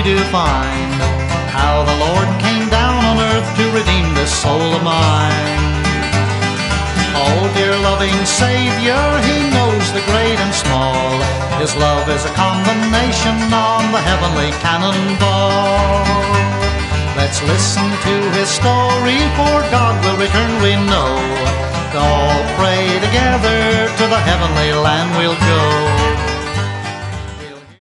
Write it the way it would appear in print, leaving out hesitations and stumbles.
do find how the Lord came down on earth to redeem this soul of mine. Oh, dear loving Savior, He knows the great and small. His love is a combination on the heavenly cannonball. Let's listen to His story, for God will return, we know. All pray together, to the heavenly land we'll go.